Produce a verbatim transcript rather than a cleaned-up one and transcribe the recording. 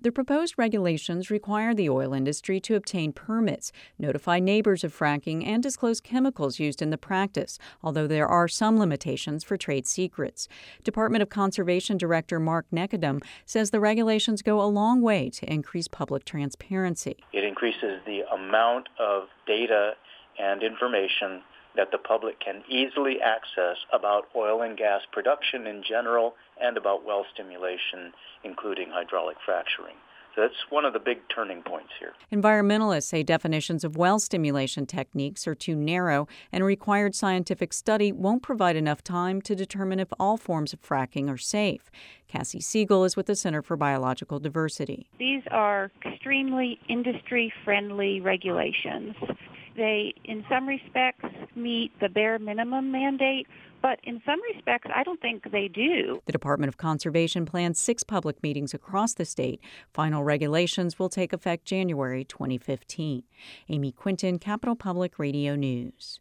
The proposed regulations require the oil industry to obtain permits, notify neighbors of fracking, and disclose chemicals used in the practice, although there are some limitations for trade secrets. Department of Conservation Director Mark Nekedum says the regulations go a long way to increase public transparency. It increases the amount of data and information that the public can easily access about oil and gas production in general and about well stimulation, including hydraulic fracturing. So that's one of the big turning points here. Environmentalists say definitions of well stimulation techniques are too narrow, and required scientific study won't provide enough time to determine if all forms of fracking are safe. Cassie Siegel is with the Center for Biological Diversity. These are extremely industry-friendly regulations. They, in some respects, meet the bare minimum mandate, but in some respects, I don't think they do. The Department of Conservation plans six public meetings across the state. Final regulations will take effect January twenty fifteen. Amy Quinton, Capitol Public Radio News.